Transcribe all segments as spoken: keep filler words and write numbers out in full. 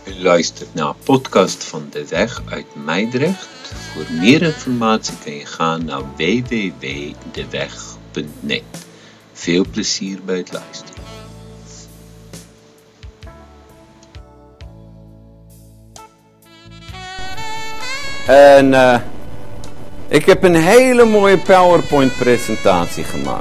U luistert naar een podcast van De Weg uit Meidrecht. Voor meer informatie kan je gaan naar w w w punt de weg punt net. Veel plezier bij het luisteren. En uh, ik heb een hele mooie PowerPoint presentatie gemaakt.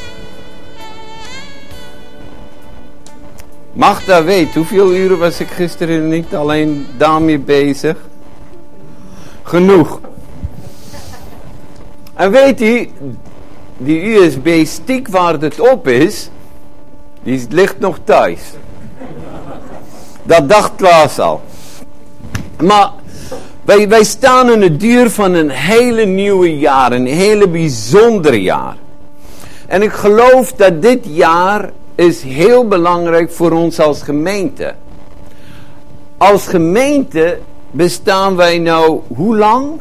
Magda weet, hoeveel uren was ik gisteren niet alleen daarmee bezig? Genoeg. En weet u, die U S B-stick waar het op is, die ligt nog thuis. Dat dacht Klaas al. Maar wij, wij staan in het duur van een hele nieuwe jaar, een hele bijzonder jaar. En ik geloof dat dit jaar is heel belangrijk voor ons als gemeente. Als gemeente bestaan wij nou hoe lang?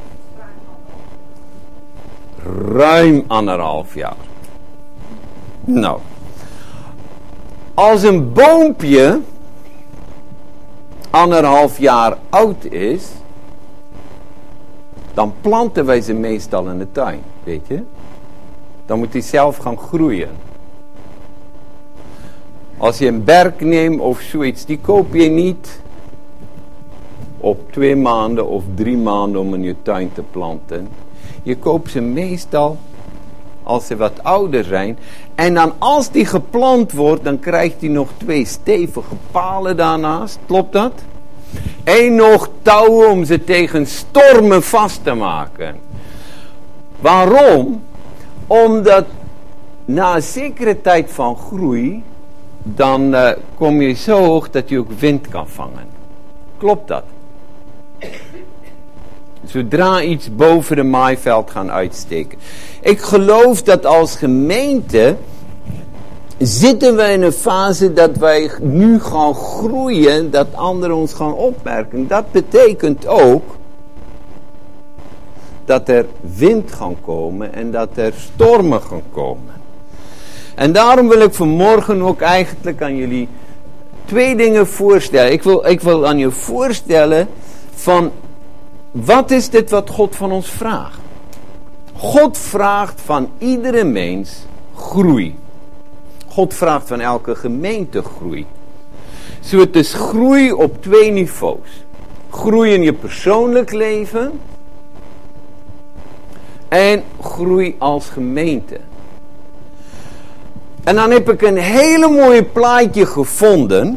Ruim anderhalf jaar. Nou, als een boompje anderhalf jaar oud is, dan planten wij ze meestal in de tuin, weet je? Dan moet hij zelf gaan groeien. Als je een berk neemt of zoiets, die koop je niet op twee maanden of drie maanden om in je tuin te planten. Je koopt ze meestal als ze wat ouder zijn. En dan als die geplant wordt, dan krijgt hij nog twee stevige palen daarnaast. Klopt dat? En nog touwen om ze tegen stormen vast te maken. Waarom? Omdat na een zekere tijd van groei, dan uh, kom je zo hoog dat je ook wind kan vangen. Klopt dat? Zodra iets boven de maaiveld gaan uitsteken. Ik geloof dat als gemeente zitten we in een fase dat wij nu gaan groeien, dat anderen ons gaan opmerken. Dat betekent ook dat er wind gaan komen en dat er stormen gaan komen. En daarom wil ik vanmorgen ook eigenlijk aan jullie twee dingen voorstellen. Ik wil, ik wil aan je voorstellen van, wat is dit wat God van ons vraagt? God vraagt van iedere mens groei. God vraagt van elke gemeente groei. Zo het is groei op twee niveaus. Groei in je persoonlijk leven en groei als gemeente. En dan heb ik een hele mooie plaatje gevonden.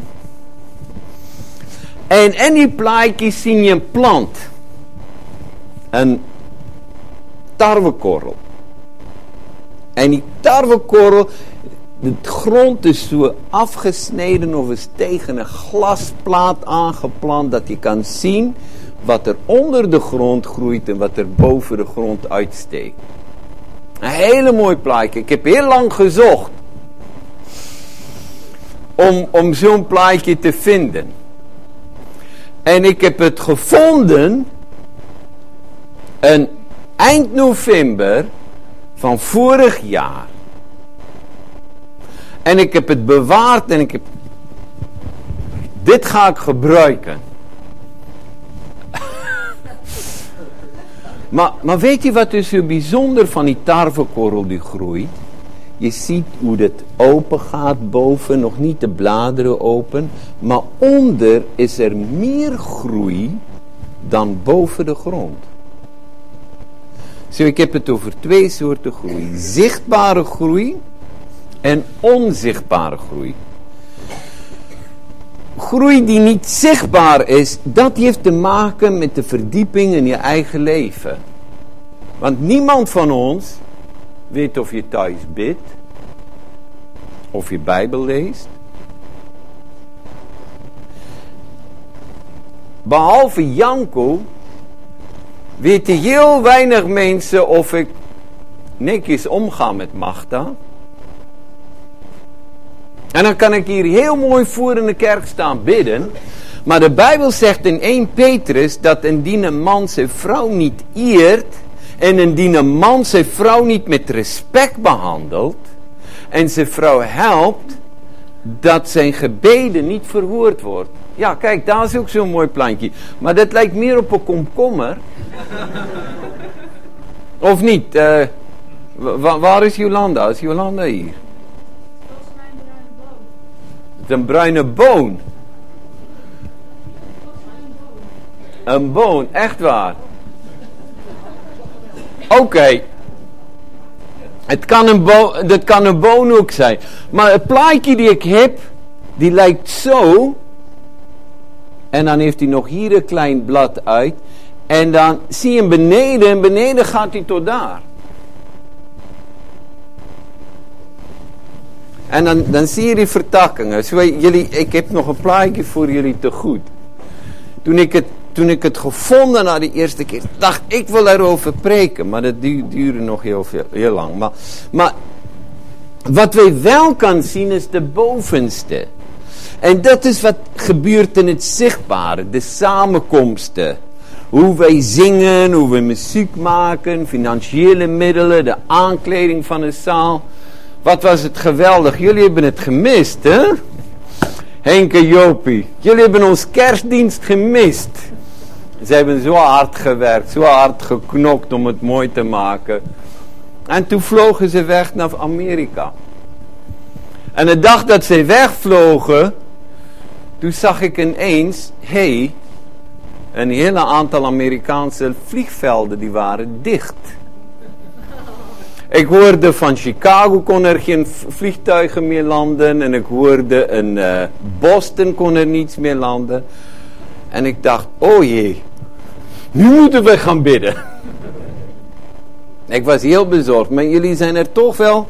En in die plaatje zie je een plant. Een tarwekorrel. En die tarwekorrel, de grond is zo afgesneden of is tegen een glasplaat aangeplant, dat je kan zien wat er onder de grond groeit en wat er boven de grond uitsteekt. Een hele mooi plaatje. Ik heb heel lang gezocht om, om zo'n plaatje te vinden. En ik heb het gevonden en eind november van vorig jaar. En ik heb het bewaard en ik heb... Dit ga ik gebruiken. maar, maar weet je wat is zo bijzonder van die tarwekorrel die groeit? Je ziet hoe het open gaat boven, nog niet de bladeren open. Maar onder is er meer groei dan boven de grond. Zo, ik heb het over twee soorten groei. Zichtbare groei en onzichtbare groei. Groei die niet zichtbaar is, dat heeft te maken met de verdieping in je eigen leven. Want niemand van ons weet of je thuis bidt, of je Bijbel leest. Behalve Janko weten heel weinig mensen of ik netjes omga met Magda. En dan kan ik hier heel mooi voor in de kerk staan bidden. Maar de Bijbel zegt in eerste Petrus dat indien een man zijn vrouw niet eert en indien een man zijn vrouw niet met respect behandelt en zijn vrouw helpt, dat zijn gebeden niet verhoord wordt. Ja, kijk, daar is ook zo'n mooi plantje. Maar dat lijkt meer op een komkommer. Of niet? Uh, wa- waar is Jolanda? Is Jolanda hier? Dat is mijn bruine boon. Het is een bruine boon. Een boon, echt waar. Oké. Okay. Het kan een boon, dat kan een boon ook zijn. Maar het plaatje die ik heb, die lijkt zo. En dan heeft hij nog hier een klein blad uit. En dan zie je hem beneden. En beneden gaat hij tot daar. En dan, dan zie je die vertakkingen. Zo, jullie, ik heb nog een plaatje voor jullie te goed. Toen ik het, toen ik het gevonden had de eerste keer, dacht ik wil erover preken. Maar dat du- duurde nog heel, veel, heel lang. Maar, maar wat wij wel kan zien is de bovenste. En dat is wat gebeurt in het zichtbare. De samenkomsten. Hoe wij zingen, hoe we muziek maken, financiële middelen, de aankleding van de zaal. Wat was het geweldig. Jullie hebben het gemist, hè? Henk en Jopie. Jullie hebben ons kerstdienst gemist. Ze hebben zo hard gewerkt, zo hard geknokt om het mooi te maken. En toen vlogen ze weg naar Amerika. En de dag dat ze wegvlogen, toen zag ik ineens, hé, hey, een hele aantal Amerikaanse vliegvelden die waren dicht. Ik hoorde van Chicago kon er geen vliegtuigen meer landen. En ik hoorde in uh, Boston kon er niets meer landen. En ik dacht, oh jee, nu moeten we gaan bidden. Ik was heel bezorgd, maar jullie zijn er toch wel.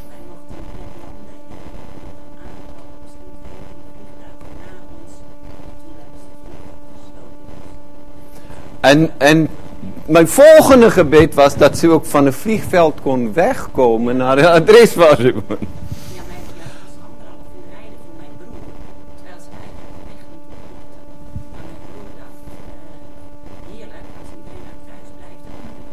En, en mijn volgende gebed was dat ze ook van het vliegveld kon wegkomen naar het adres waar ze woont. Ja, mijn ja, was anderhalf uur rijden voor mijn broer. Terwijl ze eigenlijk de weg niet opzochten. Maar mijn broer dacht, uh, heerlijk, als iedereen naar thuis blijft.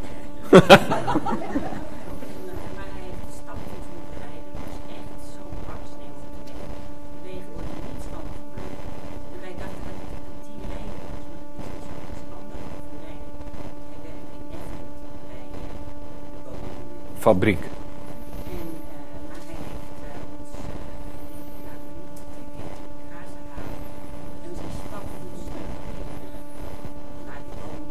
Maar hij heeft stapvoets moeten rijden. Het was echt zo'n pak sneeuw op de weg. De wegen worden niet schoon gemaakt. En wij dachten dat het een kwartier rijden was. Maar het is dus anderhalf uur rijden. Hij werkt in Efteling bij uh, de woning. Fabriek. En, uh, maar hij heeft uh, ons uh, laten trekken, grazen halen. En we zijn stapvoets uh, naar die woning.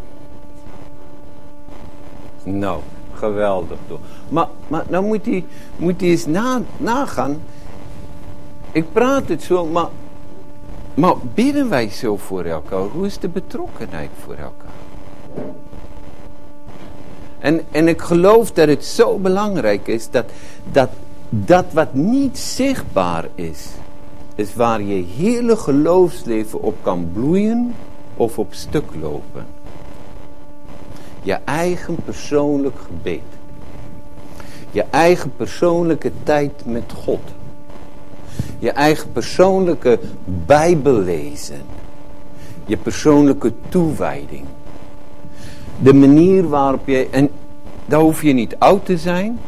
Nou, geweldig toch. Maar, maar nou moet hij, moet hij eens na, nagaan. Ik praat het zo, maar, maar bidden wij zo voor elkaar? Hoe is de betrokkenheid voor elkaar? En, en ik geloof dat het zo belangrijk is dat, dat dat wat niet zichtbaar is, is waar je hele geloofsleven op kan bloeien of op stuk lopen. Je eigen persoonlijk gebed. Je eigen persoonlijke tijd met God. Je eigen persoonlijke Bijbellezen. Je persoonlijke toewijding. De manier waarop je, en daar hoef je niet oud te zijn,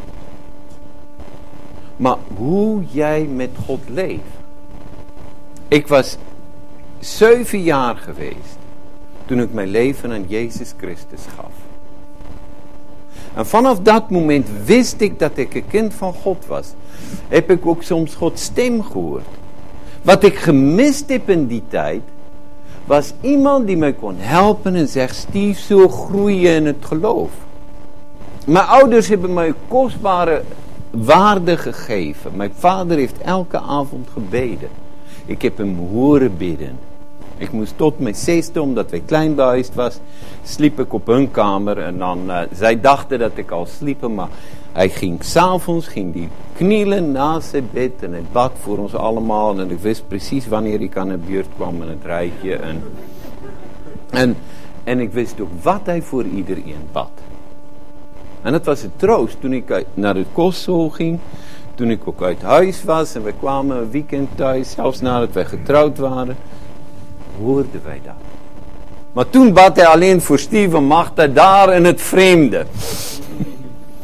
maar hoe jij met God leeft. Ik was zeven jaar geweest toen ik mijn leven aan Jezus Christus gaf. En vanaf dat moment wist ik dat ik een kind van God was. Heb ik ook soms Gods stem gehoord. Wat ik gemist heb in die tijd, was iemand die mij kon helpen en zegt, Steve, zo groeien in het geloof. Mijn ouders hebben mij kostbare waarde gegeven. Mijn vader heeft elke avond gebeden. Ik heb hem horen bidden. Ik moest tot mijn zesde, omdat wij klein behuisd was, sliep ik op hun kamer. En dan, uh, zij dachten dat ik al sliep, maar hij ging s'avonds, ging die knielen naast zijn bed en het bad voor ons allemaal. En ik wist precies wanneer ik aan de buurt kwam in het rijtje. En, en, en ik wist ook wat hij voor iedereen bad. En dat was een troost toen ik uit, naar de kostschool ging. Toen ik ook uit huis was en we kwamen een weekend thuis, zelfs nadat wij getrouwd waren, hoorden wij dat. Maar toen bad hij alleen voor Steve en Magda daar in het vreemde.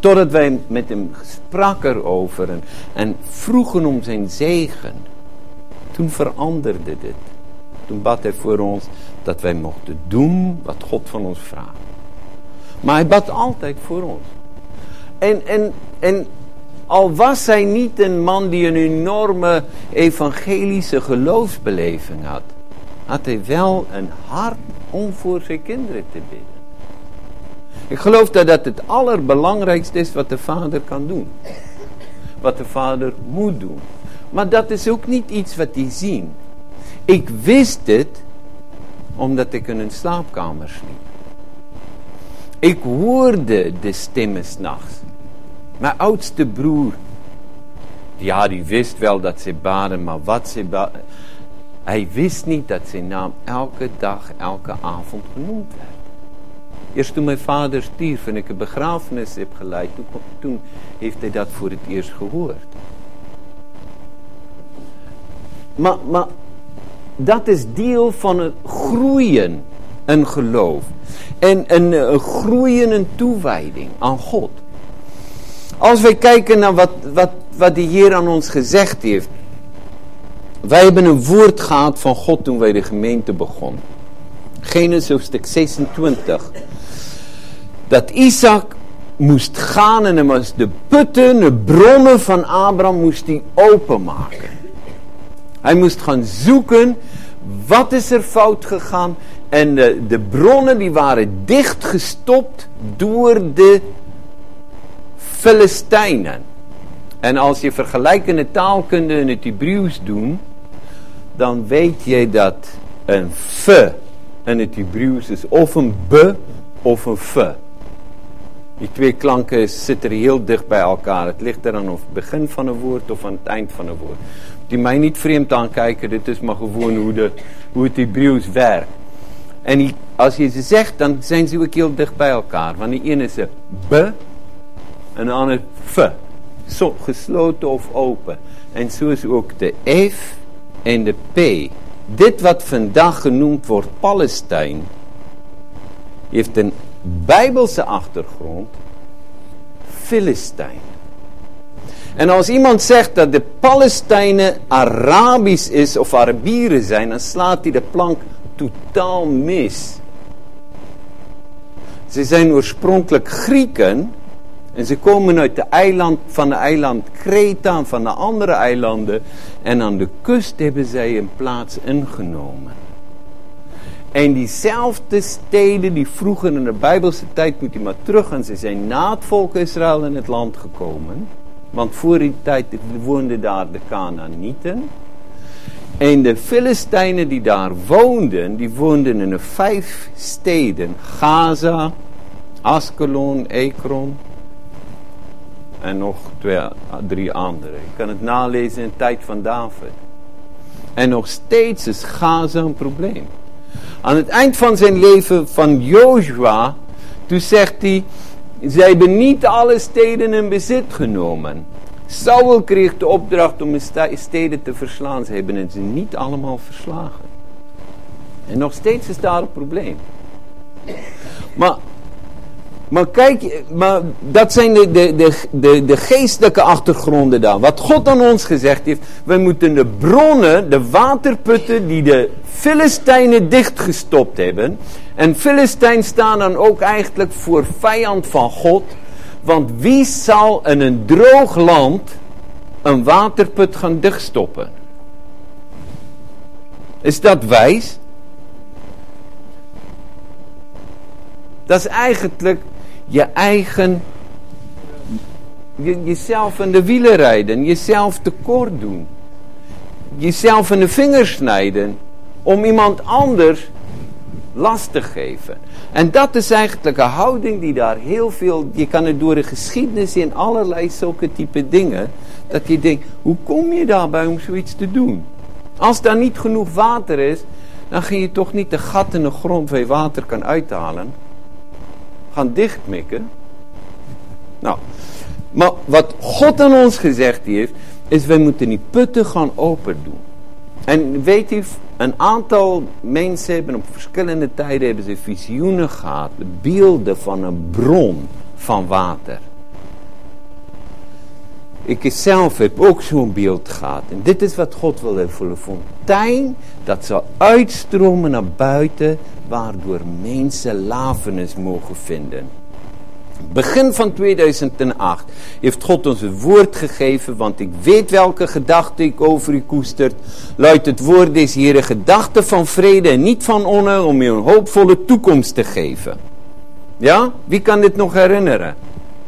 Totdat wij met hem spraken erover en, en vroegen om zijn zegen. Toen veranderde dit. Toen bad hij voor ons dat wij mochten doen wat God van ons vraagt. Maar hij bad altijd voor ons. En, en, en al was hij niet een man die een enorme evangelische geloofsbeleving had, had hij wel een hart om voor zijn kinderen te bidden. Ik geloof dat dat het allerbelangrijkste is wat de vader kan doen. Wat de vader moet doen. Maar dat is ook niet iets wat hij ziet. Ik wist het omdat ik in een slaapkamer sliep. Ik hoorde de stemmen 's nachts. Mijn oudste broer, ja, die wist wel dat ze baden, maar wat ze baden, hij wist niet dat zijn naam elke dag, elke avond genoemd werd. Eerst toen mijn vader stierf en ik een begrafenis heb geleid, toen, toen heeft hij dat voor het eerst gehoord. Maar, maar dat is deel van het groeien, een geloof. En een, een groeien, een toewijding aan God. Als wij kijken naar wat, wat, wat de Heer aan ons gezegd heeft. Wij hebben een woord gehad van God toen wij de gemeente begonnen. Genesis hoofdstuk zesentwintig. Dat Isaac moest gaan en hij moest de putten, de bronnen van Abraham moest hij openmaken. Hij moest gaan zoeken, wat is er fout gegaan? En de, de bronnen die waren dichtgestopt door de Filistijnen. En als je vergelijkende taalkunde in het Hebreeuws doet, dan weet je dat een f in het Hebreeuws is of een b of een f. Die twee klanken zitten heel dicht bij elkaar. Het ligt er aan of het begin van een woord of aan het eind van een woord. Die mij niet vreemd aankijken, dit is maar gewoon hoe, de, hoe het Hebreeuws werkt. En die, als je ze zegt, dan zijn ze ook heel dicht bij elkaar. Want die ene is een b en de andere f. Zo, gesloten of open. En zo is ook de f en de p. Dit wat vandaag genoemd wordt Palestijn, heeft een Bijbelse achtergrond, Filistijn. En als iemand zegt dat de Palestijnen Arabisch is of Arabieren zijn, dan slaat hij de plank totaal mis. Ze zijn oorspronkelijk Grieken en ze komen uit de eiland, van de eiland Kreta en van de andere eilanden. En aan de kust hebben zij een plaats ingenomen. En diezelfde steden die vroeger in de Bijbelse tijd, moet je maar terug gaan, ze zijn na het volk Israël in het land gekomen. Want voor die tijd woonden daar de Kanaanieten. En de Filistijnen die daar woonden, die woonden in de vijf steden. Gaza, Askelon, Ekron en nog twee, drie andere. Je kan het nalezen in de tijd van David. En nog steeds is Gaza een probleem. Aan het eind van zijn leven van Joshua, toen zegt hij, zij hebben niet alle steden in bezit genomen. Saul kreeg de opdracht om de steden te verslaan. Ze hebben ze niet allemaal verslagen. En nog steeds is daar een probleem. Maar, maar kijk, maar dat zijn de, de, de, de, de geestelijke achtergronden daar. Wat God aan ons gezegd heeft, wij moeten de bronnen, de waterputten die de Filistijnen dichtgestopt hebben. En Filistijn staan dan ook eigenlijk voor vijand van God. Want wie zal in een droog land een waterput gaan dichtstoppen? Is dat wijs? Dat is eigenlijk je eigen, je, jezelf in de wielen rijden, jezelf tekort doen. Jezelf in de vingers snijden om iemand anders last te geven. En dat is eigenlijk een houding die daar heel veel, je kan het door de geschiedenis in allerlei zulke type dingen, dat je denkt, hoe kom je daarbij om zoiets te doen? Als daar niet genoeg water is, dan ga je toch niet de gat in de grond waar je water kan uithalen, gaan dichtmikken. Nou, maar wat God aan ons gezegd heeft, is wij moeten die putten gaan open doen. En weet u, een aantal mensen hebben op verschillende tijden hebben ze visioenen gehad, beelden van een bron van water. ik zelf heb ook zo'n beeld gehad. En dit is wat God wil hebben. Een fontein dat zal uitstromen naar buiten, waardoor mensen lafenis mogen vinden. Begin van tweeduizend acht heeft God ons het woord gegeven, want ik weet welke gedachte ik over u koestert. Luidt het woord des Heeren, gedachte van vrede en niet van onheil, om u een hoopvolle toekomst te geven. Ja? Wie kan dit nog herinneren?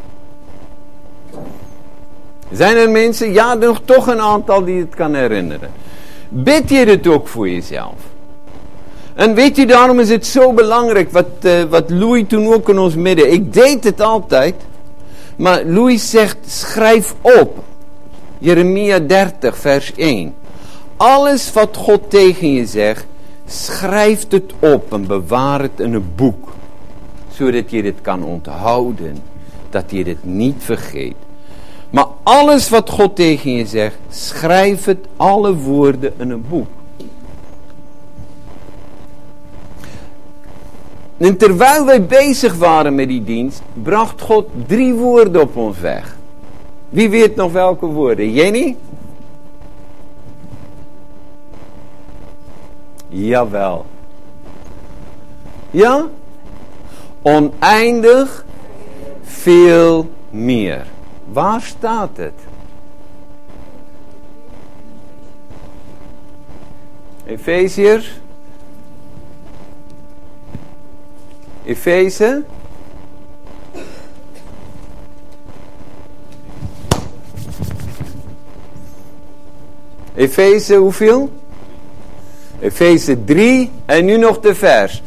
Zijn er mensen? Ja, er nog toch een aantal die het kan herinneren. Bid je het ook voor jezelf? En weet u, daarom is het zo belangrijk, wat, uh, wat Louis toen ook in ons midden, ik deed het altijd, maar Louis zegt, schrijf op, Jeremia dertig vers één. Alles wat God tegen je zegt, schrijf het op en bewaar het in een boek, zodat je dit kan onthouden, dat je dit niet vergeet. Maar alles wat God tegen je zegt, schrijf het, alle woorden in een boek. En terwijl wij bezig waren met die dienst, bracht God drie woorden op ons weg. Wie weet nog welke woorden? Jenny? Jawel. Ja? Oneindig veel meer. Waar staat het? Efeziërs? Efeze? Efeze hoeveel? Efeze drie en nu nog de vers.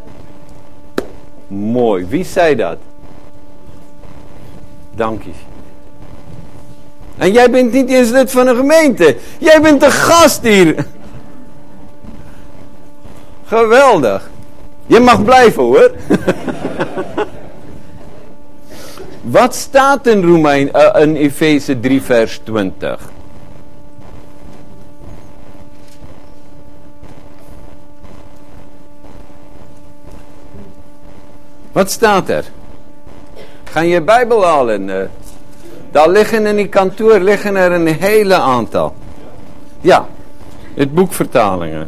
Mooi, wie zei dat? Dank je. En jij bent niet eens lid van een gemeente. Jij bent een gast hier. Geweldig. Je mag blijven hoor. Wat staat in Romein, uh, in Efeze drie vers twintig? Wat staat er? Ga je Bijbel halen? Uh, daar liggen in die kantoor liggen er een hele aantal. Ja, het boek vertalingen.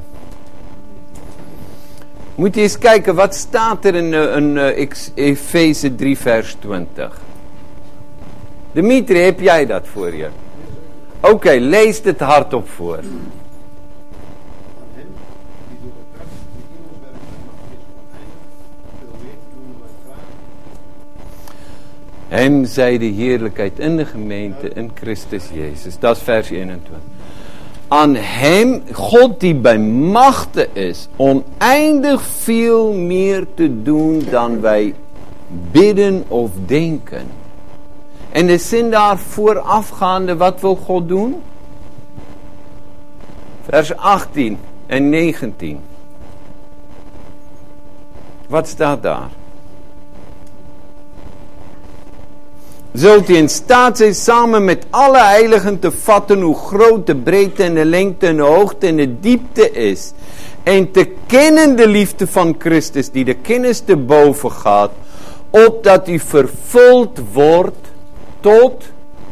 Moet je eens kijken, wat staat er in, uh, in uh, Efeze drie vers twintig? Dimitri, heb jij dat voor je? Oké, okay, lees het hardop voor. Hem zij de heerlijkheid in de gemeente in Christus Jezus. Dat is vers eenentwintig. Aan hem, God die bij machte is, oneindig veel meer te doen dan wij bidden of denken. En de zin daar voorafgaande, wat wil God doen? Vers achttien en negentien. Wat staat daar? Zult u in staat zijn samen met alle heiligen te vatten hoe groot de breedte en de lengte en de hoogte en de diepte is. En te kennen de liefde van Christus die de kennis te boven gaat. Opdat u vervuld wordt tot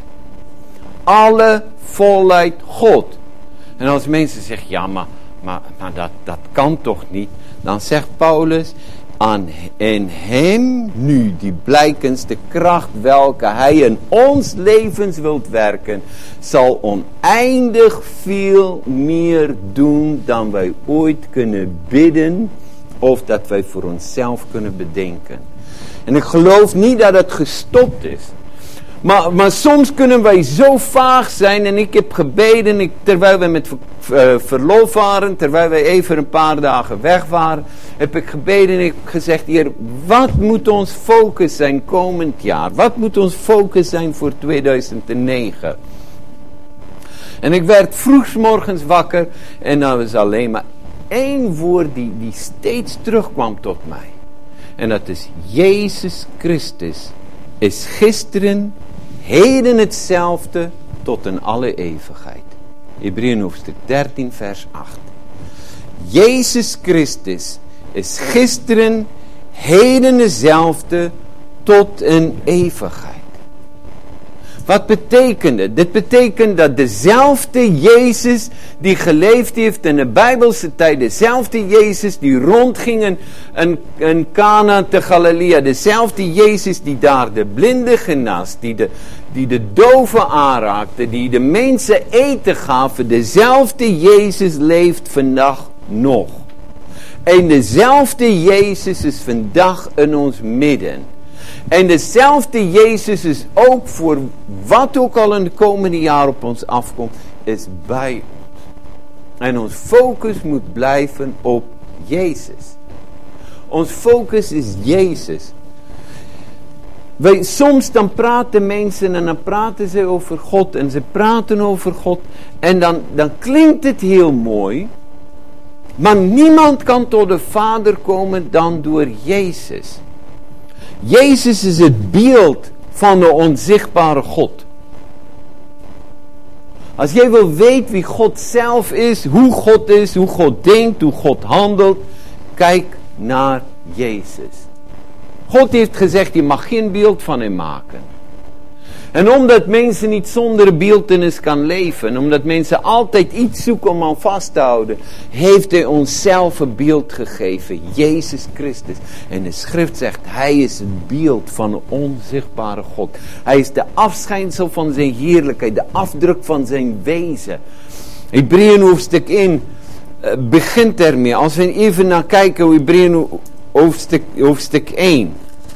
alle volheid God. En als mensen zeggen, ja maar, maar, maar dat, dat kan toch niet. Dan zegt Paulus, aan in hem nu die blijkens de kracht welke hij in ons levens wilt werken, zal oneindig veel meer doen dan wij ooit kunnen bidden of dat wij voor onszelf kunnen bedenken. En ik geloof niet dat het gestopt is. Maar, maar soms kunnen wij zo vaag zijn. En ik heb gebeden. Ik, terwijl wij met uh, verlof waren. Terwijl wij even een paar dagen weg waren. Heb ik gebeden en ik heb gezegd. Heer, wat moet ons focus zijn komend jaar? Wat moet ons focus zijn voor tweeduizend negen? En ik werd vroegsmorgens wakker. En dat was alleen maar één woord die, die steeds terugkwam tot mij. En dat is Jezus Christus is gisteren, heden hetzelfde, tot in alle eeuwigheid. Hebreeën hoofdstuk dertien vers acht. Jezus Christus is gisteren, heden hetzelfde, tot in eeuwigheid. Wat betekent het? Dit betekent dat dezelfde Jezus die geleefd heeft in de Bijbelse tijd, dezelfde Jezus die rondging in, in Cana te Galilea, dezelfde Jezus die daar de blinden genas, die de, die de doven aanraakte, die de mensen eten gaven, dezelfde Jezus leeft vandaag nog. En dezelfde Jezus is vandaag in ons midden. En dezelfde Jezus is ook voor wat ook al in de komende jaar op ons afkomt, is bij ons. En ons focus moet blijven op Jezus. Ons focus is Jezus. Wij, soms dan praten mensen en dan praten ze over God en ze praten over God en dan, dan klinkt het heel mooi, maar niemand kan tot de Vader komen dan door Jezus. Jezus is het beeld van de onzichtbare God. Als jij wil weten wie God zelf is, hoe God is, hoe God denkt, hoe God handelt, kijk naar Jezus. God heeft gezegd, je mag geen beeld van hem maken. En omdat mensen niet zonder beeltenis kan leven, omdat mensen altijd iets zoeken om aan vast te houden, heeft hij ons zelf een beeld gegeven, Jezus Christus. En de schrift zegt, hij is het beeld van een onzichtbare God. Hij is de afschijnsel van zijn heerlijkheid, de afdruk van zijn wezen. Hebreeën hoofdstuk één uh, begint ermee. Als we even naar kijken, Hebreeën hoofdstuk, hoofdstuk één.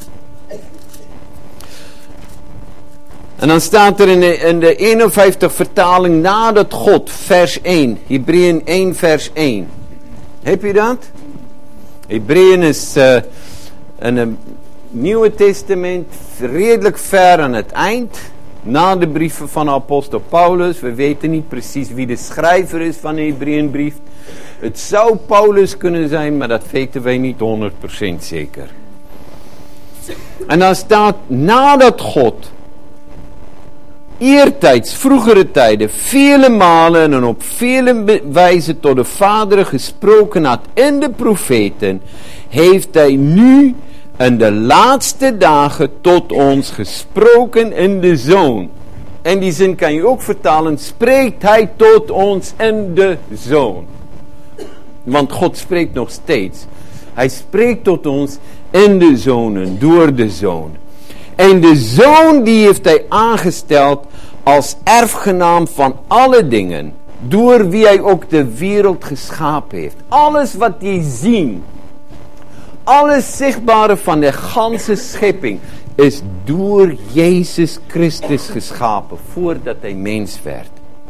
En dan staat er in de, in de eenenvijftig vertaling, nadat God, vers één. Hebreeën één, vers één. Heb je dat? Hebreeën is uh, in het Nieuwe Testament redelijk ver aan het eind. Na de brieven van de apostel Paulus. We weten niet precies wie de schrijver is van de Hebreeënbrief. Het zou Paulus kunnen zijn, maar dat weten wij niet honderd procent zeker. En dan staat, nadat God eertijds, vroegere tijden, vele malen en op vele wijzen tot de Vader gesproken had in de profeten, heeft hij nu in de laatste dagen tot ons gesproken in de Zoon. En die zin kan je ook vertalen, spreekt hij tot ons in de Zoon. Want God spreekt nog steeds. Hij spreekt tot ons in de Zonen, door de Zoon. En de Zoon die heeft hij aangesteld als erfgenaam van alle dingen, door wie hij ook de wereld geschapen heeft. Alles wat je ziet, alles zichtbare van de ganse schepping, is door Jezus Christus geschapen, voordat hij mens werd.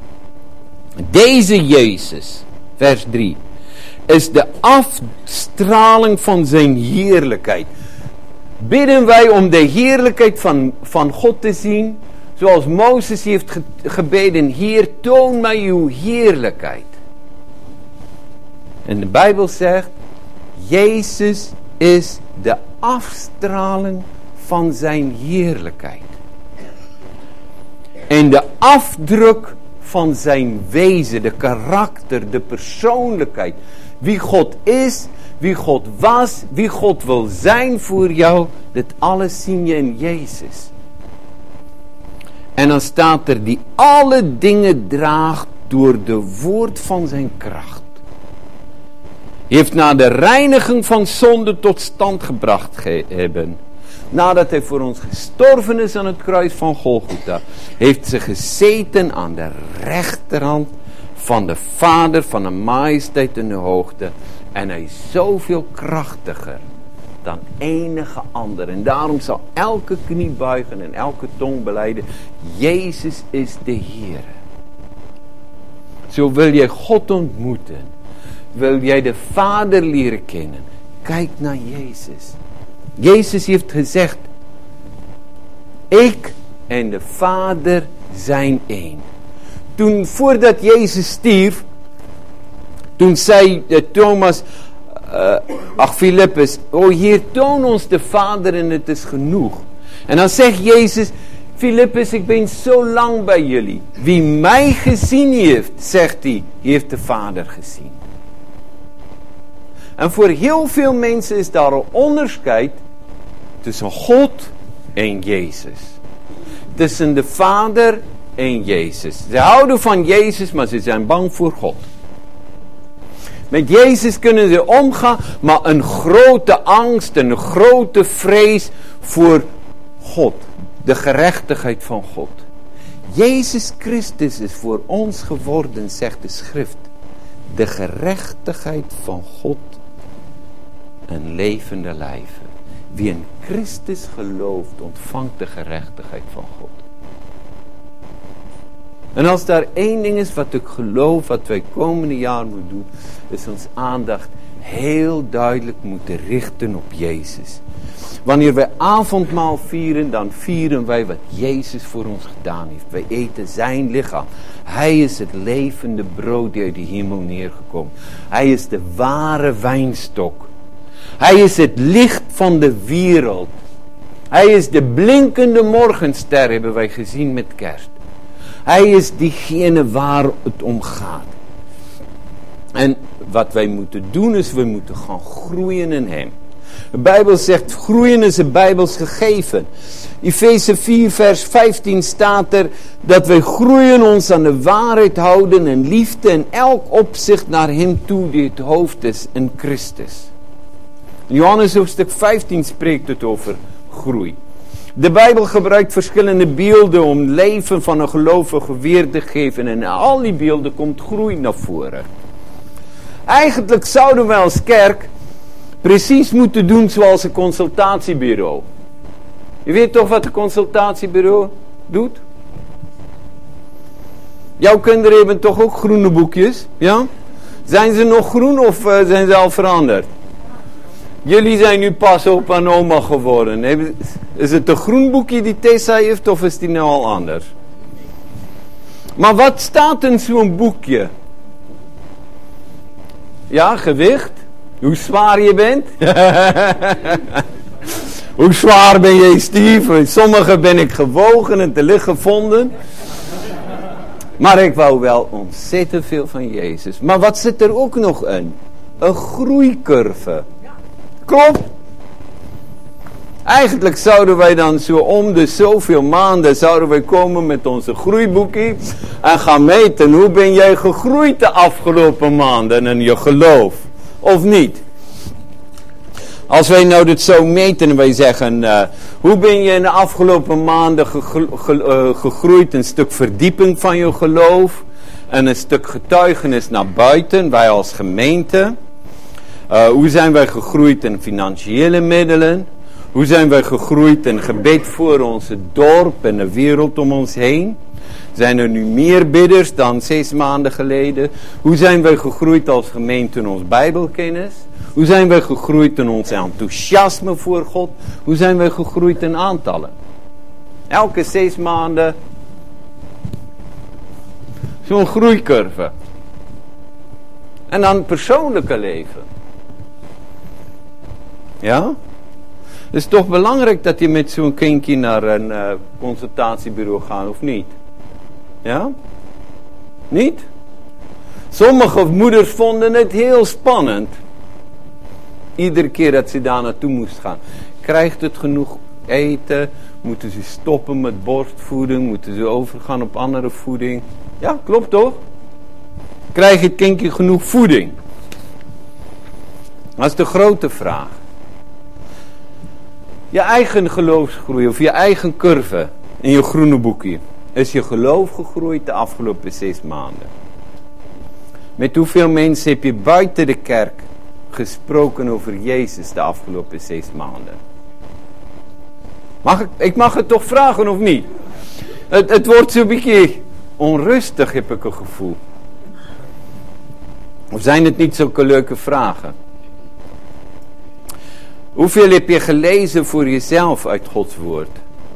Deze Jezus, vers drie, is de afstraling van zijn heerlijkheid. Bidden wij om de heerlijkheid van, van God te zien, zoals Mozes heeft ge, gebeden, Heer, toon mij uw heerlijkheid. En de Bijbel zegt, Jezus is de afstraling van zijn heerlijkheid. En de afdruk van zijn wezen, de karakter, de persoonlijkheid. Wie God is, wie God was, wie God wil zijn voor jou, dit alles zie je in Jezus. En dan staat er, die alle dingen draagt door de woord van zijn kracht. Hij heeft na de reiniging van zonde tot stand gebracht ge- hebben. Nadat hij voor ons gestorven is aan het kruis van Golgotha, heeft ze gezeten aan de rechterhand van de Vader van de majesteit in de hoogte. En hij is zoveel krachtiger dan enige ander. En daarom zal elke knie buigen en elke tong belijden, Jezus is de Heer. Zo wil jij God ontmoeten. Wil jij de Vader leren kennen. Kijk naar Jezus. Jezus heeft gezegd, ik en de Vader zijn één. Toen, voordat Jezus stierf, toen zei uh, Thomas, uh, ach Filippus, o Heer, toon ons de Vader en het is genoeg. En dan zegt Jezus, Filippus, ik ben zo lang bij jullie. Wie mij gezien heeft, zegt hij, heeft de Vader gezien. En voor heel veel mensen is daar een onderscheid tussen God en Jezus. tussen de Vader en Jezus. Ze houden van Jezus, maar ze zijn bang voor God. Met Jezus kunnen ze omgaan, maar een grote angst en een grote vrees voor God. De gerechtigheid van God. Jezus Christus is voor ons geworden, zegt de schrift, de gerechtigheid van God en levende lijven. Wie in Christus gelooft, ontvangt de gerechtigheid van God. En als daar één ding is wat ik geloof, wat wij komende jaar moeten doen, is ons aandacht heel duidelijk moeten richten op Jezus. Wanneer wij avondmaal vieren, dan vieren wij wat Jezus voor ons gedaan heeft. Wij eten zijn lichaam. Hij is het levende brood die uit de hemel neergekomen. Hij is de ware wijnstok. Hij is het licht van de wereld. Hij is de blinkende morgenster, hebben wij gezien met kerst. Hij is diegene waar het om gaat. En wat wij moeten doen is, we moeten gaan groeien in hem. De Bijbel zegt, groeien is een Bijbels gegeven. Efeze vier vers vijftien staat er, dat wij groeien, ons aan de waarheid houden en liefde in elk opzicht naar hem toe die het hoofd is, in Christus. Johannes hoofdstuk vijftien spreekt het over groei. De Bijbel gebruikt verschillende beelden om het leven van een gelovige weer te geven. En in al die beelden komt groei naar voren. Eigenlijk zouden wij als kerk precies moeten doen zoals een consultatiebureau. Je weet toch wat een consultatiebureau doet? Jouw kinderen hebben toch ook groene boekjes? Ja? Zijn ze nog groen of uh, zijn ze al veranderd? Jullie zijn nu pas opa en oma geworden. Is het een groen boekje die Tessa heeft of is die nou al anders? Maar wat staat in zo'n boekje? Ja, gewicht. Hoe zwaar je bent. Hoe zwaar ben je, Steve? Sommige ben ik gewogen en te licht gevonden. Maar ik wou wel ontzettend veel van Jezus. Maar wat zit er ook nog in? Een groeicurve. Klopt. Eigenlijk zouden wij dan zo om de zoveel maanden zouden wij komen met onze groeiboekie en gaan meten hoe ben jij gegroeid de afgelopen maanden in je geloof. Of niet? Als wij nou dit zo meten en wij zeggen, uh, hoe ben je in de afgelopen maanden ge- ge- uh, gegroeid, een stuk verdieping van je geloof en een stuk getuigenis naar buiten, wij als gemeente. Uh, hoe zijn wij gegroeid in financiële middelen? Hoe zijn wij gegroeid in gebed voor onze dorp en de wereld om ons heen? Zijn er nu meer bidders dan zes maanden geleden? Hoe zijn wij gegroeid als gemeente in ons Bijbelkennis? Hoe zijn wij gegroeid in ons enthousiasme voor God? Hoe zijn wij gegroeid in aantallen? Elke zes maanden zo'n groeicurve. En dan persoonlijke leven. Ja? Het is toch belangrijk dat je met zo'n kindje naar een uh, consultatiebureau gaat of niet? Ja? Niet? Sommige moeders vonden het heel spannend. Iedere keer dat ze daar naartoe moest gaan. Krijgt het genoeg eten? Moeten ze stoppen met borstvoeding? Moeten ze overgaan op andere voeding? Ja, klopt toch? Krijgt het kindje genoeg voeding? Dat is de grote vraag. Je eigen geloofsgroei of je eigen curve in je groene boekje. Is je geloof gegroeid de afgelopen zes maanden? Met hoeveel mensen heb je buiten de kerk gesproken over Jezus de afgelopen zes maanden? Mag ik, ik mag het toch vragen of niet? Het, het wordt zo'n beetje onrustig, heb ik een gevoel. Of zijn het niet zulke leuke vragen? Hoeveel heb je gelezen voor jezelf uit Gods woord?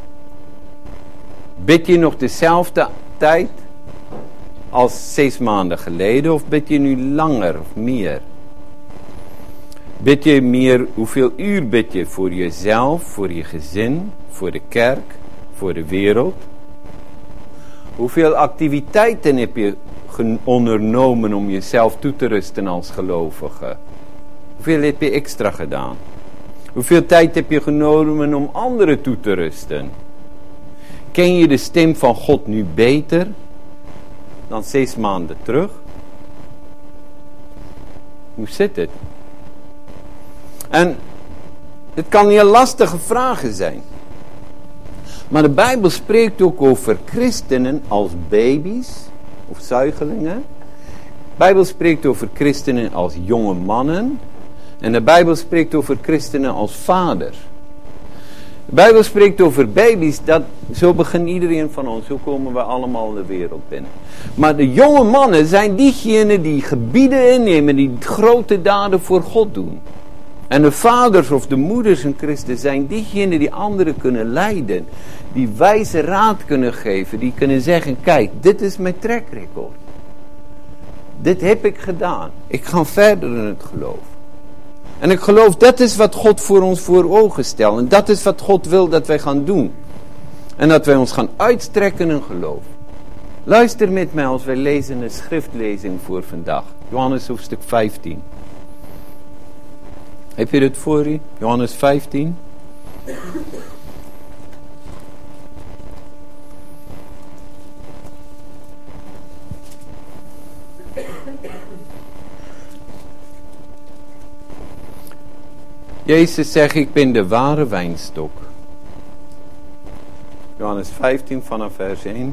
Bid je nog dezelfde tijd als zes maanden geleden of bid je nu langer of meer? Bid je meer, hoeveel uur bid je voor jezelf, voor je gezin, voor de kerk, voor de wereld? Hoeveel activiteiten heb je ondernomen om jezelf toe te rusten als gelovige? Hoeveel heb je extra gedaan? Hoeveel tijd heb je genomen om anderen toe te rusten? Ken je de stem van God nu beter dan zes maanden terug? Hoe zit het? En het kan heel lastige vragen zijn. Maar de Bijbel spreekt ook over christenen als baby's of zuigelingen. De Bijbel spreekt over christenen als jonge mannen. En de Bijbel spreekt over christenen als vader. De Bijbel spreekt over baby's, dat, zo begint iedereen van ons, zo komen we allemaal de wereld binnen. Maar de jonge mannen zijn diegenen die gebieden innemen, die grote daden voor God doen. En de vaders of de moeders in Christus zijn diegenen die anderen kunnen leiden, die wijze raad kunnen geven, die kunnen zeggen, kijk, dit is mijn track record. Dit heb ik gedaan. Ik ga verder in het geloof. En ik geloof, dat is wat God voor ons voor ogen stelt. En dat is wat God wil dat wij gaan doen. En dat wij ons gaan uitstrekken in geloof. Luister met mij als wij lezen een schriftlezing voor vandaag. Johannes hoofdstuk vijftien. Heb je het voor u? Johannes vijftien. Jezus zegt, ik ben de ware wijnstok. Johannes vijftien vanaf vers één.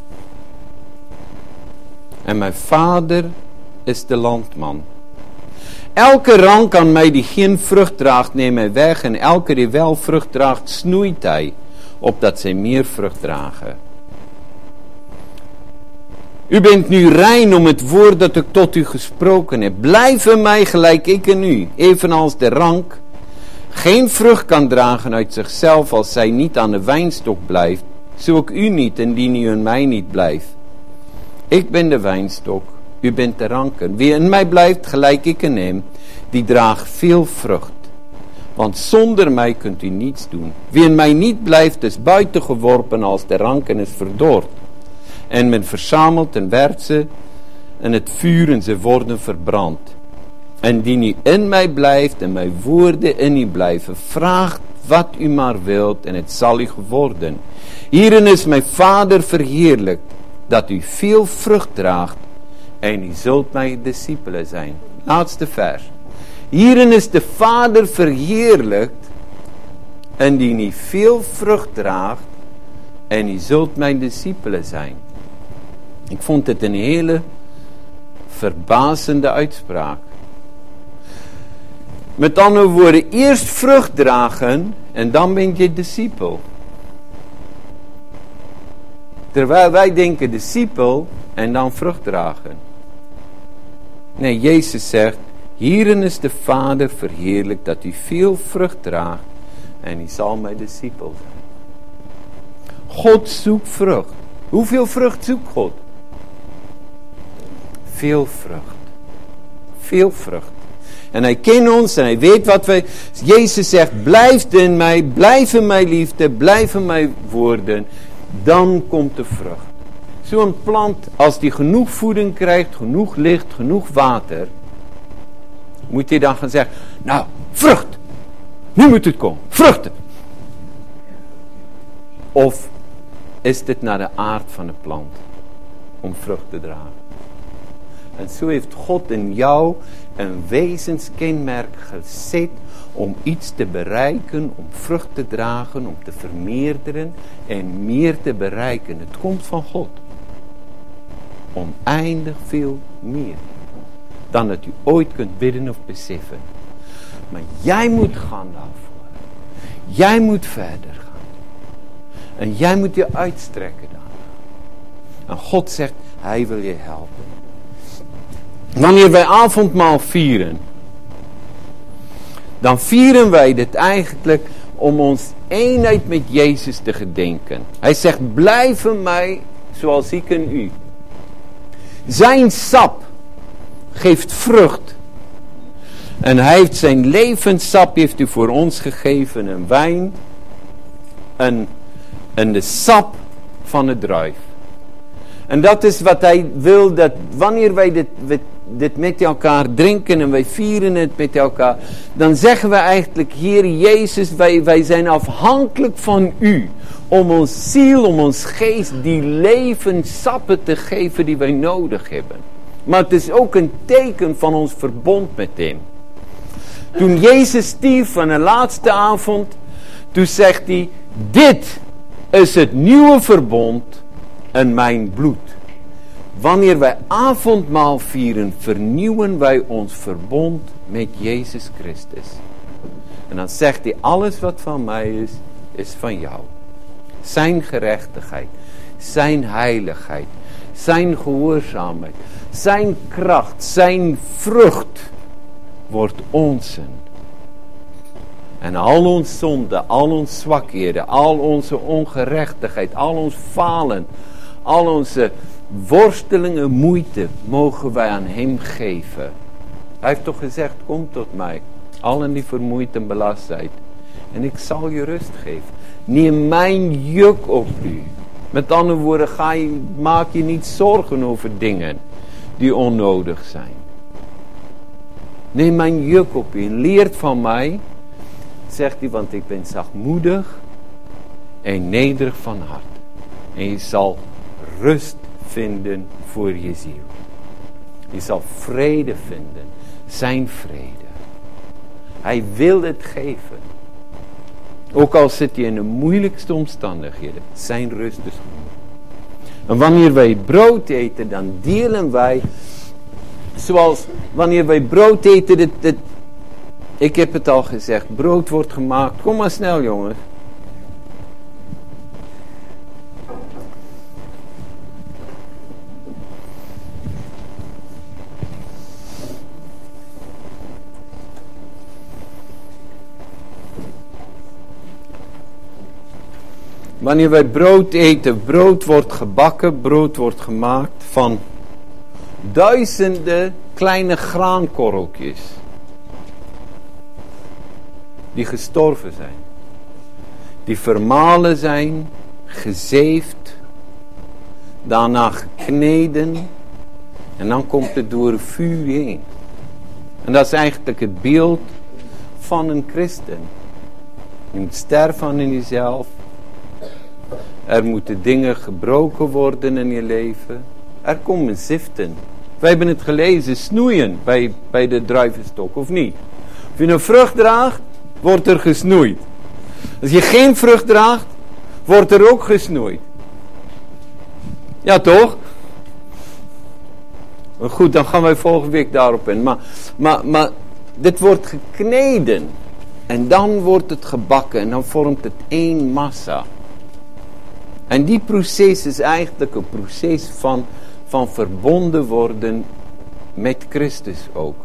En mijn vader is de landman. Elke rank aan mij die geen vrucht draagt, neemt hij weg. En elke die wel vrucht draagt, snoeit hij, opdat zij meer vrucht dragen. U bent nu rein om het woord dat ik tot u gesproken heb. Blijf in mij gelijk ik in u, evenals de rank geen vrucht kan dragen uit zichzelf als zij niet aan de wijnstok blijft, zo ook u niet, indien u in mij niet blijft. Ik ben de wijnstok, u bent de ranken. Wie in mij blijft, gelijk ik in hem, die draagt veel vrucht. Want zonder mij kunt u niets doen. Wie in mij niet blijft, is buiten geworpen als de ranken is verdord. En men verzamelt en werpt ze in het vuur en ze worden verbrand. En die nu in mij blijft en mijn woorden in u blijven, vraagt wat u maar wilt en het zal u geworden. Hierin is mijn Vader verheerlijkt, dat u veel vrucht draagt en u zult mijn discipelen zijn. Laatste vers. Hierin is de Vader verheerlijkt en die niet veel vrucht draagt en u zult mijn discipelen zijn. Ik vond het een hele verbazende uitspraak. Met andere woorden, eerst vrucht dragen en dan ben je discipel. Terwijl wij denken discipel en dan vrucht dragen. Nee, Jezus zegt, hierin is de Vader verheerlijkt dat u veel vrucht draagt en hij zal mijn discipel zijn. God zoekt vrucht. Hoeveel vrucht zoekt God? Veel vrucht. Veel vrucht. En hij kent ons en hij weet wat wij... Jezus zegt, blijf in mij, blijf in mijn liefde, blijf in mijn woorden. Dan komt de vrucht. Zo'n plant, als die genoeg voeding krijgt, genoeg licht, genoeg water, moet hij dan gaan zeggen, nou, vrucht. Nu moet het komen, vruchten. Of is dit naar de aard van de plant om vrucht te dragen? En zo heeft God in jou een wezenskenmerk gezet om iets te bereiken, om vrucht te dragen, om te vermeerderen en meer te bereiken. Het komt van God. Oneindig veel meer dan dat u ooit kunt bidden of beseffen. Maar jij moet gaan daarvoor. Jij moet verder gaan. En jij moet je uitstrekken daarna. En God zegt, hij wil je helpen. Wanneer wij avondmaal vieren, dan vieren wij dit eigenlijk om ons eenheid met Jezus te gedenken. Hij zegt, blijf in mij zoals ik in u. Zijn sap geeft vrucht. En hij heeft zijn levenssap heeft u voor ons gegeven, een wijn en, en de sap van de druif. En dat is wat hij wil, dat wanneer wij dit, dit met elkaar drinken en wij vieren het met elkaar, dan zeggen we eigenlijk, Heer Jezus, wij, wij zijn afhankelijk van u om ons ziel, om ons geest die levenssappen te geven die wij nodig hebben. Maar het is ook een teken van ons verbond met hem. Toen Jezus stierf van de laatste avond, toen zegt hij, dit is het nieuwe verbond in mijn bloed. Wanneer wij avondmaal vieren, vernieuwen wij ons verbond met Jezus Christus. En dan zegt hij, alles wat van mij is, is van jou. Zijn gerechtigheid, zijn heiligheid, zijn gehoorzaamheid, zijn kracht, zijn vrucht wordt onzen. En al ons zonde, al ons zwakheden, al onze ongerechtigheid, al ons falen, al onze worstelingen, moeite, mogen wij aan hem geven. Hij heeft toch gezegd, kom tot mij, allen die vermoeid en belast zijn, en ik zal je rust geven. Neem mijn juk op u. Met andere woorden, ga je, maak je niet zorgen over dingen die onnodig zijn. Neem mijn juk op u en leert van mij, zegt hij, want ik ben zachtmoedig en nederig van hart. En je zal rust vinden voor je ziel. Je zal vrede vinden, zijn vrede. Hij wil het geven. Ook al zit je in de moeilijkste omstandigheden, zijn rust is genoeg. En wanneer wij brood eten, dan delen wij, zoals wanneer wij brood eten, het, het, ik heb het al gezegd, brood wordt gemaakt, kom maar snel jongens. Wanneer wij brood eten, brood wordt gebakken, brood wordt gemaakt van duizenden kleine graankorreltjes. Die gestorven zijn. Die vermalen zijn, gezeefd, daarna gekneden. En dan komt het door vuur heen. En dat is eigenlijk het beeld van een christen. Je moet sterven aan in jezelf. Er moeten dingen gebroken worden in je leven. Er komen ziften. Wij hebben het gelezen, snoeien bij, bij de druivenstok, of niet? Als je een vrucht draagt, wordt er gesnoeid. Als je geen vrucht draagt, wordt er ook gesnoeid. Ja, toch? Maar goed, dan gaan wij volgende week daarop in. Maar, maar, maar dit wordt gekneden. En dan wordt het gebakken. En dan vormt het één massa. En die proces is eigenlijk een proces van, van verbonden worden met Christus ook.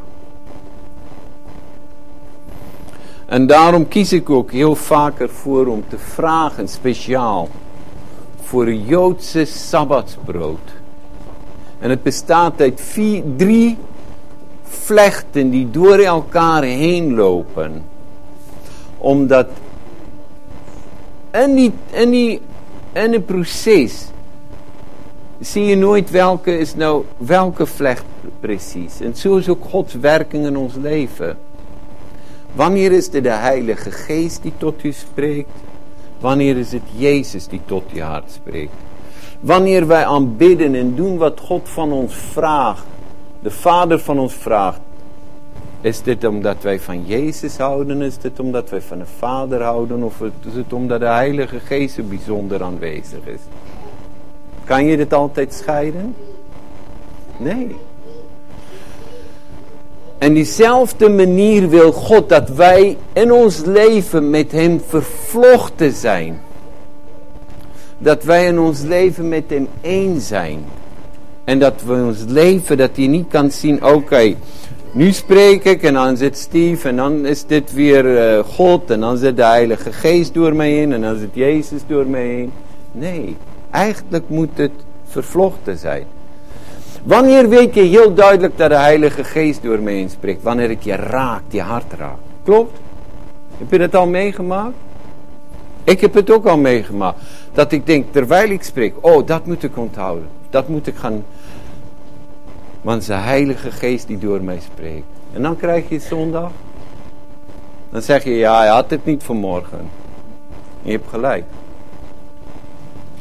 En daarom kies ik ook heel vaak ervoor om te vragen, speciaal, voor een Joodse sabbatsbrood. En het bestaat uit vier, drie vlechten die door elkaar heen lopen. Omdat in die, in die in het proces zie je nooit welke is nou welke vlecht precies. En zo is ook Gods werking in ons leven. Wanneer is het de Heilige Geest die tot u spreekt? Wanneer is het Jezus die tot je hart spreekt? Wanneer wij aanbidden en doen wat God van ons vraagt, de Vader van ons vraagt, is dit omdat wij van Jezus houden? Is dit omdat wij van de Vader houden? Of is het omdat de Heilige Geest er bijzonder aanwezig is? Kan je dit altijd scheiden? Nee. En diezelfde manier wil God dat wij in ons leven met hem vervlochten zijn. Dat wij in ons leven met hem één zijn. En dat we ons leven, dat hij niet kan zien, oké, okay, nu spreek ik en dan zit Steve en dan is dit weer uh, God en dan zit de Heilige Geest door mij heen en dan zit Jezus door mij heen. Nee, eigenlijk moet het vervlochten zijn. Wanneer weet je heel duidelijk dat de Heilige Geest door mij heen spreekt? Wanneer het je raakt, je hart raakt. Klopt? Heb je dat al meegemaakt? Ik heb het ook al meegemaakt. Dat ik denk, terwijl ik spreek, oh, dat moet ik onthouden. Dat moet ik gaan... Want het is de Heilige Geest die door mij spreekt. En dan krijg je zondag. Dan zeg je, ja, hij had het niet vanmorgen. En je hebt gelijk.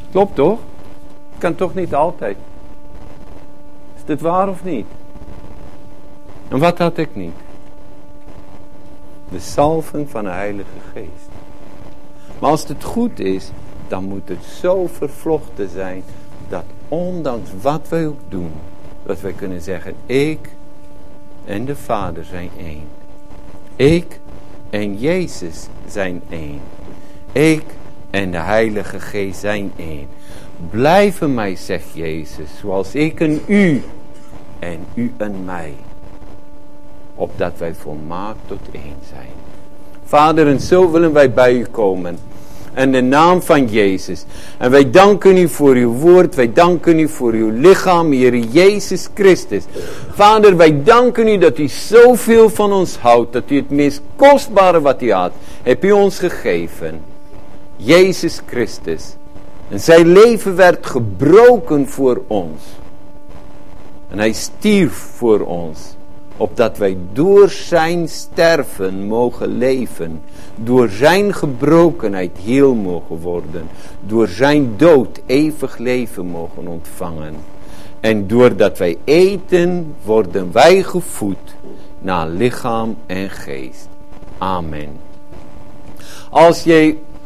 Klopt toch? Kan toch niet altijd. Is dit waar of niet? En wat had ik niet? De zalving van de Heilige Geest. Maar als het goed is, dan moet het zo vervlochten zijn, dat ondanks wat wij ook doen, dat wij kunnen zeggen, ik en de Vader zijn één. Ik en Jezus zijn één. Ik en de Heilige Geest zijn één. Blijf in mij, zegt Jezus, zoals ik en u en u en mij. Opdat wij volmaakt tot één zijn. Vader, en zo willen wij bij u komen. In de naam van Jezus. En wij danken u voor uw woord. Wij danken u voor uw lichaam, Heer Jezus Christus. Vader, wij danken u dat u zoveel van ons houdt. Dat u het meest kostbare wat u had, hebt u ons gegeven. Jezus Christus. En zijn leven werd gebroken voor ons. En hij stierf voor ons. Opdat wij door zijn sterven mogen leven. Door zijn gebrokenheid heel mogen worden. Door zijn dood eeuwig leven mogen ontvangen. En doordat wij eten, worden wij gevoed naar lichaam en geest. Amen. Als jij